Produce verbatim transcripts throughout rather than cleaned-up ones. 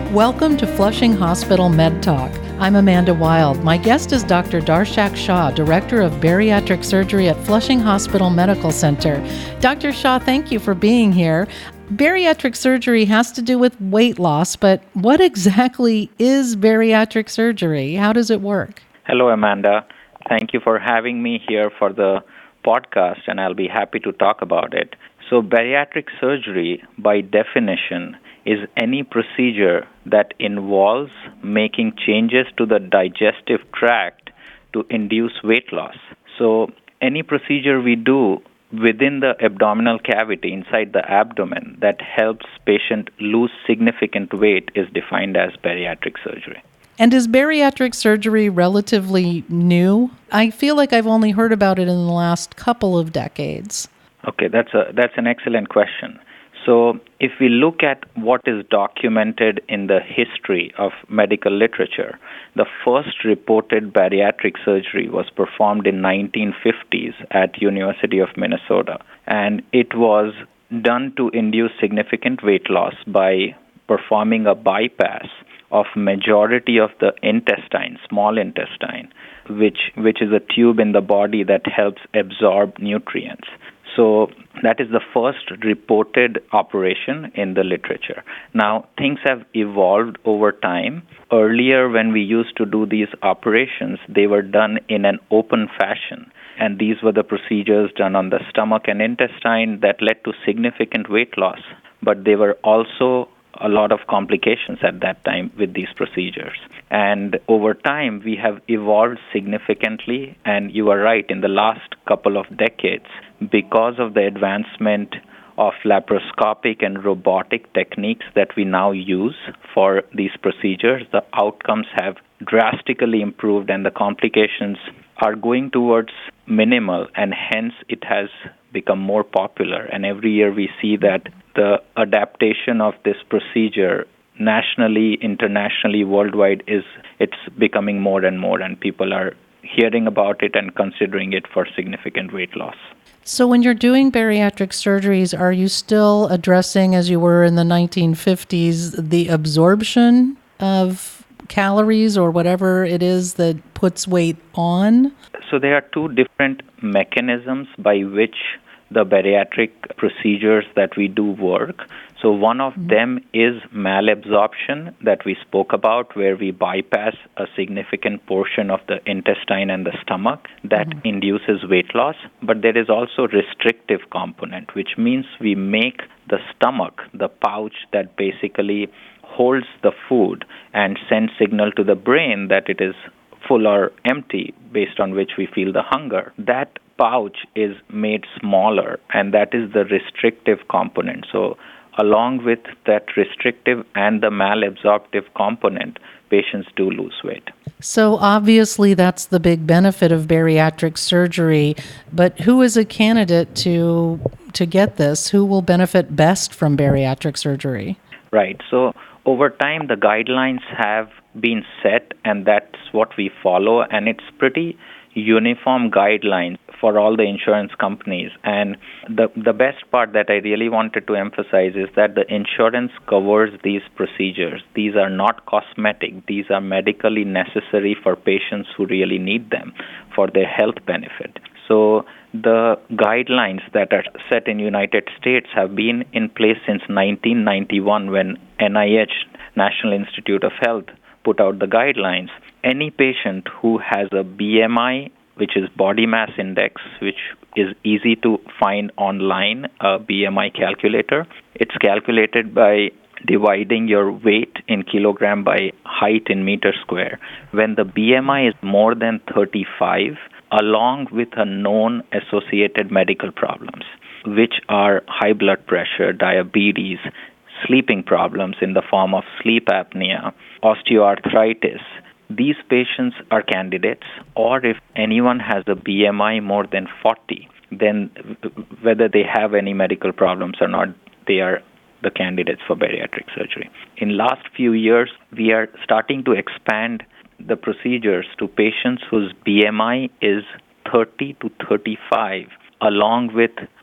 Welcome to Flushing Hospital Med Talk. I'm Amanda Wild. My guest is Doctor Darshak Shah, Director of Bariatric Surgery at Flushing Hospital Medical Center. Doctor Shah, thank you for being here. Bariatric surgery has to do with weight loss, but what exactly is bariatric surgery? How does it work? Hello, Amanda. Thank you for having me here for the podcast, and I'll be happy to talk about it. So, bariatric surgery, by definition, is any procedure that involves making changes to the digestive tract to induce weight loss. So, any procedure we do within the abdominal cavity, inside the abdomen, that helps patient lose significant weight is defined as bariatric surgery. And is bariatric surgery relatively new? I feel like I've only heard about it in the last couple of decades. Okay, that's a that's an excellent question. So if we look at what is documented in the history of medical literature, the first reported bariatric surgery was performed in nineteen fifties at University of Minnesota, and it was done to induce significant weight loss by performing a bypass of majority of the intestine, small intestine, which which is a tube in the body that helps absorb nutrients. So that is the first reported operation in the literature. Now, things have evolved over time. Earlier, when we used to do these operations, they were done in an open fashion. And these were the procedures done on the stomach and intestine that led to significant weight loss. But they were also a lot of complications at that time with these procedures. And over time, we have evolved significantly. And you are right, in the last couple of decades, because of the advancement of laparoscopic and robotic techniques that we now use for these procedures, the outcomes have drastically improved and the complications are going towards minimal, and hence it has become more popular. And every year we see that the adaptation of this procedure nationally, internationally, worldwide is it's becoming more and more, and people are hearing about it and considering it for significant weight loss. So when you're doing bariatric surgeries, are you still addressing, as you were in the nineteen fifties, the absorption of calories or whatever it is that puts weight on? So there are two different mechanisms by which the bariatric procedures that we do work. So one of mm-hmm. them is malabsorption that we spoke about, where we bypass a significant portion of the intestine and the stomach that mm-hmm. induces weight loss. But there is also restrictive component, which means we make the stomach, the pouch that basically holds the food and sends signal to the brain that it is full or empty, based on which we feel the hunger. That pouch is made smaller, and that is the restrictive component. So along with that restrictive and the malabsorptive component, patients do lose weight. So obviously that's the big benefit of bariatric surgery, but who is a candidate to to get this? Who will benefit best from bariatric surgery? Right. So over time, the guidelines have been set, and that's what we follow, and it's pretty uniform guidelines for all the insurance companies. And the the best part that I really wanted to emphasize is that the insurance covers these procedures. These are not cosmetic. These are medically necessary for patients who really need them for their health benefit. So the guidelines that are set in United States have been in place since nineteen ninety-one, when N I H, National Institute of Health, put out the guidelines. Any patient who has a B M I, which is body mass index, which is easy to find online, a B M I calculator. It's calculated by dividing your weight in kilogram by height in meter square. When the B M I is more than thirty-five, along with a known associated medical problems, which are high blood pressure, diabetes, sleeping problems in the form of sleep apnea, osteoarthritis, these patients are candidates. Or if anyone has a B M I more than forty, then whether they have any medical problems or not, they are the candidates for bariatric surgery. In last few years, we are starting to expand the procedures to patients whose B M I is thirty to thirty-five, along with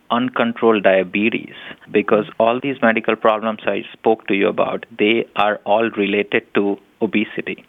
uncontrolled diabetes, because all these medical problems I spoke to you about, they are all related to obesity.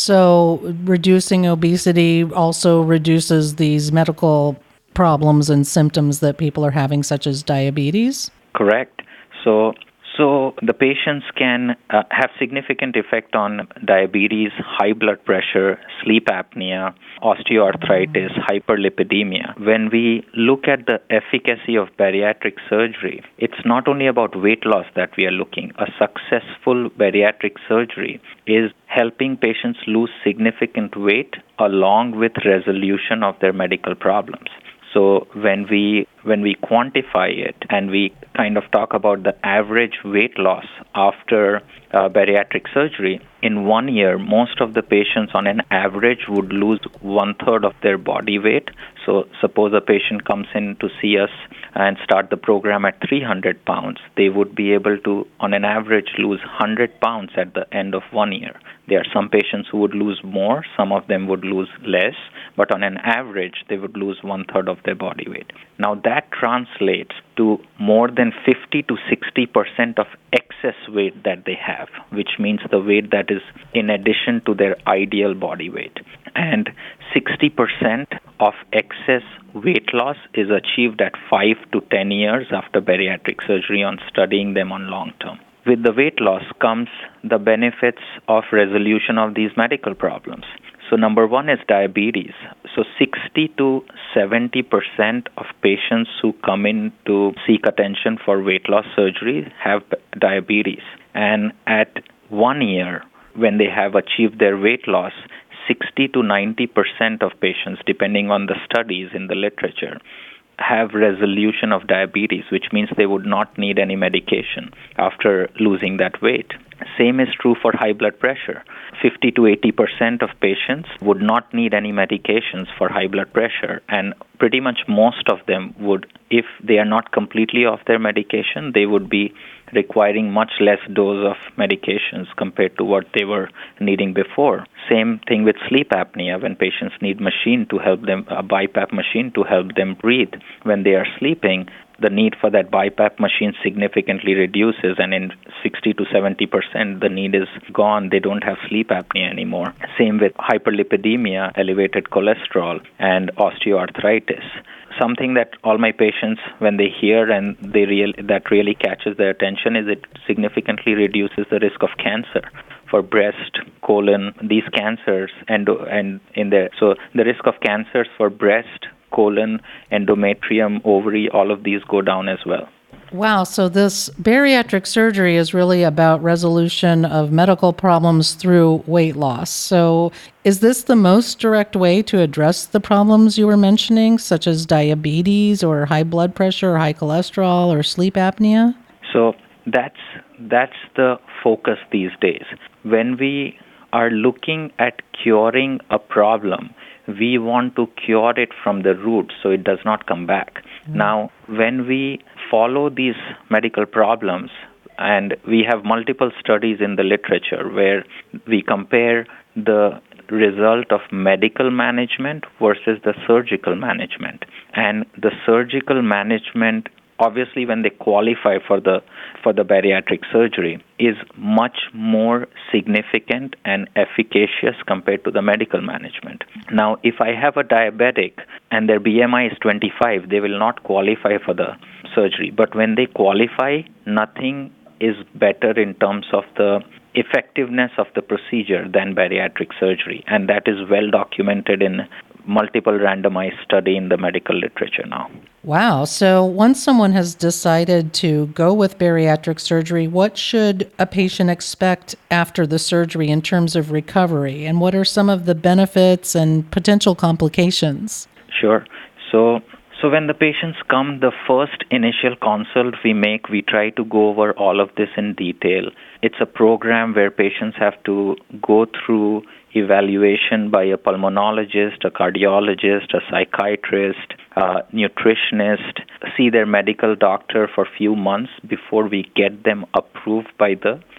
So reducing obesity also reduces these medical problems and symptoms that people are having, such as diabetes? Correct. So So the patients can uh, have significant effect on diabetes, high blood pressure, sleep apnea, osteoarthritis, hyperlipidemia. When we look at the efficacy of bariatric surgery, it's not only about weight loss that we are looking. A successful bariatric surgery is helping patients lose significant weight along with resolution of their medical problems. So when we when we quantify it and we kind of talk about the average weight loss after uh, bariatric surgery, in one year, most of the patients on an average would lose one third of their body weight. So suppose a patient comes in to see us and start the program at three hundred pounds, they would be able to, on an average, lose one hundred pounds at the end of one year. There are some patients who would lose more, some of them would lose less, but on an average, they would lose one third of their body weight. Now that translates to more than fifty to sixty percent of excess weight that they have, which means the weight that is in addition to their ideal body weight. And sixty percent of excess weight loss is achieved at five to ten years after bariatric surgery on studying them on long term. With the weight loss comes the benefits of resolution of these medical problems. So number one is diabetes. So sixty to seventy percent of patients who come in to seek attention for weight loss surgery have diabetes. And at one year, when they have achieved their weight loss, sixty to ninety percent of patients, depending on the studies in the literature, have resolution of diabetes, which means they would not need any medication after losing that weight. Same is true for high blood pressure. fifty to eighty percent of patients would not need any medications for high blood pressure, and pretty much most of them would, if they are not completely off their medication, they would be requiring much less dose of medications compared to what they were needing before. Same thing with sleep apnea. When patients need machine to help them, a BiPAP machine to help them breathe when they are sleeping, the need for that BiPAP machine significantly reduces, and in sixty to seventy percent, the need is gone. They don't have sleep apnea anymore. Same with hyperlipidemia, elevated cholesterol, and osteoarthritis. Something that all my patients, when they hear and they real, that really catches their attention, is it significantly reduces the risk of cancer for breast, colon, these cancers, and and in there. So the risk of cancers for breast, colon, endometrium, ovary, all of these go down as well. Wow, so this bariatric surgery is really about resolution of medical problems through weight loss. So is this the most direct way to address the problems you were mentioning, such as diabetes or high blood pressure or high cholesterol or sleep apnea? So that's that's the focus these days. When we are looking at curing a problem, we want to cure it from the root so it does not come back. Mm. Now, when we follow these medical problems, and we have multiple studies in the literature where we compare the result of medical management versus the surgical management. And the surgical management, obviously when they qualify for the for the bariatric surgery, is much more significant and efficacious compared to the medical management. Now, if I have a diabetic and their B M I is twenty-five, they will not qualify for the surgery. But when they qualify, nothing is better in terms of the effectiveness of the procedure than bariatric surgery. And that is well documented in multiple randomized study in the medical literature now. Wow. So once someone has decided to go with bariatric surgery, what should a patient expect after the surgery in terms of recovery? And what are some of the benefits and potential complications? Sure. So So when the patients come, the first initial consult we make, we try to go over all of this in detail. It's a program where patients have to go through evaluation by a pulmonologist, a cardiologist, a psychiatrist, a nutritionist, see their medical doctor for a few months before we get them approved by the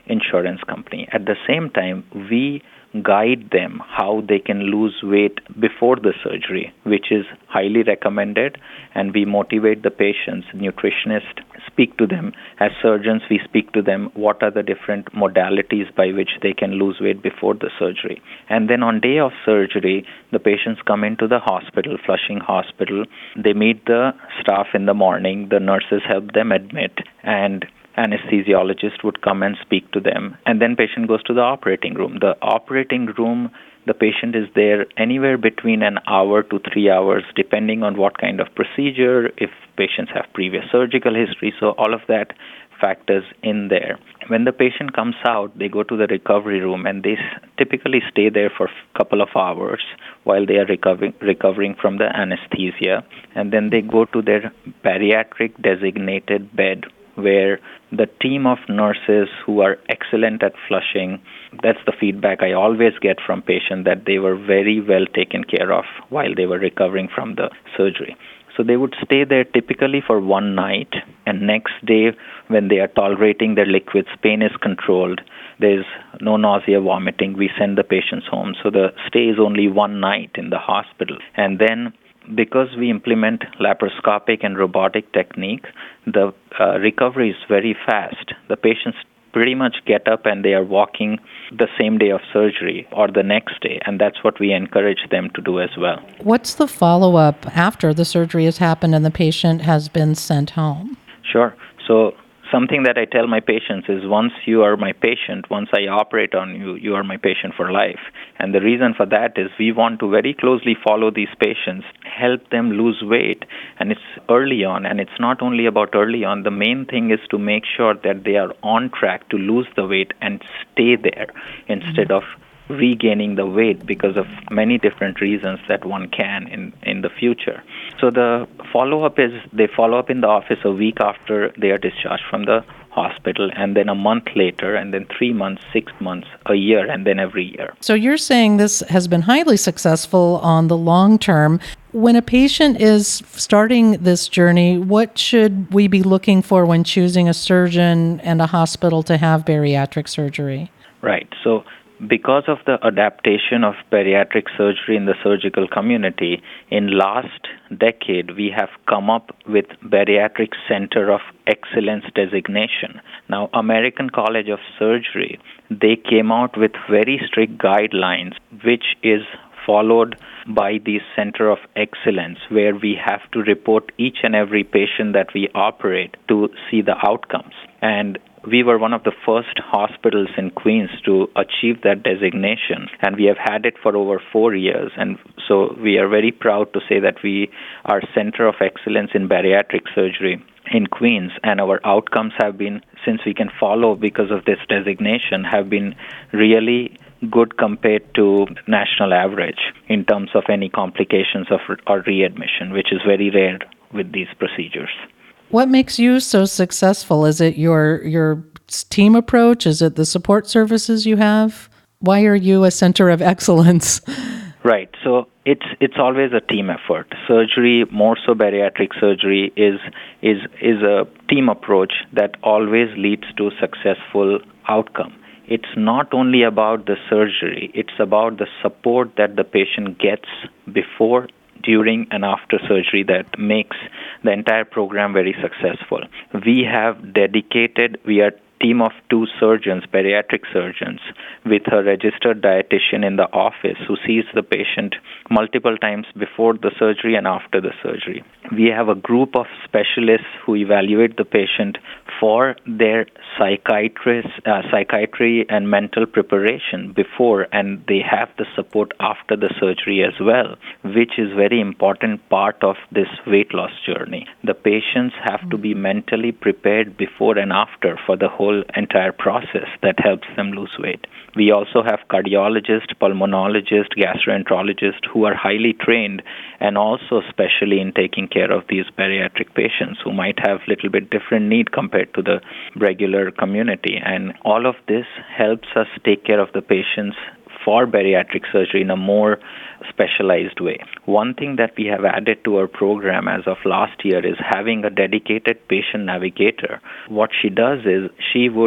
insurance company. At the same time, we guide them how they can lose weight before the surgery, which is highly recommended, and we motivate the patients. Nutritionists speak to them. As surgeons, we speak to them what are the different modalities by which they can lose weight before the surgery. And then on day of surgery, the patients come into the hospital, Flushing Hospital. They meet the staff in the morning. The nurses help them admit, and anesthesiologist would come and speak to them, and then patient goes to the operating room. The operating room, the patient is there anywhere between an hour to three hours, depending on what kind of procedure, if patients have previous surgical history, so all of that factors in there. When the patient comes out, they go to the recovery room, and they typically stay there for a couple of hours while they are recovering, recovering from the anesthesia, and then they go to their bariatric designated bed, where the team of nurses who are excellent at flushing, that's the feedback I always get from patients, that they were very well taken care of while they were recovering from the surgery. So they would stay there typically for one night, and next day when they are tolerating their liquids, pain is controlled, there's no nausea, vomiting, we send the patients home. So the stay is only one night in the hospital. And then because we implement laparoscopic and robotic technique, the uh, recovery is very fast. The patients pretty much get up and they are walking the same day of surgery or the next day, and that's what we encourage them to do as well. What's the follow-up after the surgery has happened and the patient has been sent home? Sure. So something that I tell my patients is, once you are my patient, once I operate on you, you are my patient for life. And the reason for that is we want to very closely follow these patients, help them lose weight, and it's early on. And it's not only about early on. The main thing is to make sure that they are on track to lose the weight and stay there instead mm-hmm. of regaining the weight because of many different reasons that one can in, in the future. So the follow-up is they follow up in the office a week after they are discharged from the hospital, and then a month later, and then three months, six months, a year, and then every year. So you're saying this has been highly successful on the long term. When a patient is starting this journey, what should we be looking for when choosing a surgeon and a hospital to have bariatric surgery? Right. So because of the adaptation of bariatric surgery in the surgical community, in last decade, we have come up with Bariatric Center of Excellence designation. Now, American College of Surgery, they came out with very strict guidelines, which is followed by the Center of Excellence, where we have to report each and every patient that we operate to see the outcomes. And we were one of the first hospitals in Queens to achieve that designation, and we have had it for over four years. And so we are very proud to say that we are Center of Excellence in Bariatric Surgery in Queens, and our outcomes have been, since we can follow because of this designation, have been really good compared to national average in terms of any complications of or readmission, which is very rare with these procedures. What makes you so successful? Is it your your team approach? Is it the support services you have? Why are you a center of excellence? Right. So it's it's always a team effort. Surgery, more so bariatric surgery, is is is a team approach that always leads to successful outcome. It's not only about the surgery, it's about the support that the patient gets before, during, and after surgery that makes the entire program very successful. We have dedicated, we are a team of two surgeons, bariatric surgeons, with a registered dietitian in the office who sees the patient multiple times before the surgery and after the surgery. We have a group of specialists who evaluate the patient for their psychiatrist, uh, psychiatry and mental preparation before, and they have the support after the surgery as well, which is very important part of this weight loss journey. The patients have to be mentally prepared before and after for the whole entire process that helps them lose weight. We also have cardiologists, pulmonologists, gastroenterologists who are highly trained and also specially in taking care of these bariatric patients who might have a little bit different need compared to the regular community. And all of this helps us take care of the patients for bariatric surgery in a more specialized way. One thing that we have added to our program as of last year is having a dedicated patient navigator. What she does is she would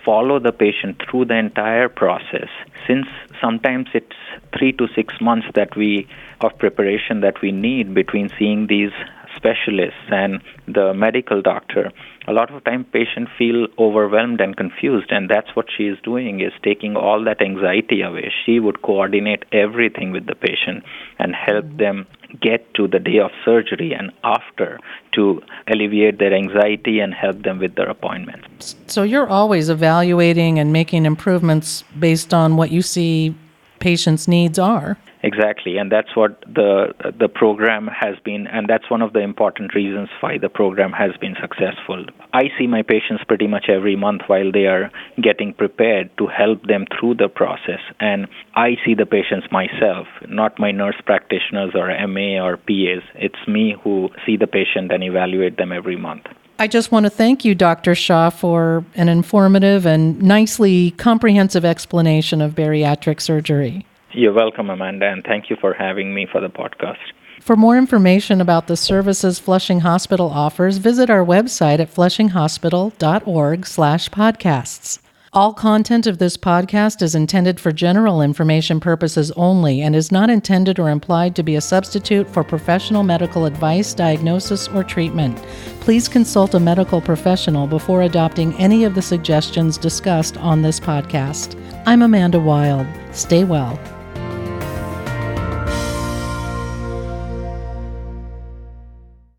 follow the patient through the entire process, since sometimes it's three to six months that we of preparation that we need between seeing these specialists and the medical doctor. A lot of time patients feel overwhelmed and confused, and that's what she is doing, is taking all that anxiety away. She would coordinate everything with the patient and help mm-hmm. them get to the day of surgery and after to alleviate their anxiety and help them with their appointments. So you're always evaluating and making improvements based on what you see patients' needs are. Exactly, and that's what the the program has been, and that's one of the important reasons why the program has been successful. I see my patients pretty much every month while they are getting prepared to help them through the process, and I see the patients myself, not my nurse practitioners or M A or P As. It's me who see the patient and evaluate them every month. I just want to thank you, Doctor Shah, for an informative and nicely comprehensive explanation of bariatric surgery. You're welcome, Amanda, and thank you for having me for the podcast. For more information about the services Flushing Hospital offers, visit our website at flushing hospital dot org slash podcasts. All content of this podcast is intended for general information purposes only and is not intended or implied to be a substitute for professional medical advice, diagnosis, or treatment. Please consult a medical professional before adopting any of the suggestions discussed on this podcast. I'm Amanda Wild. Stay well.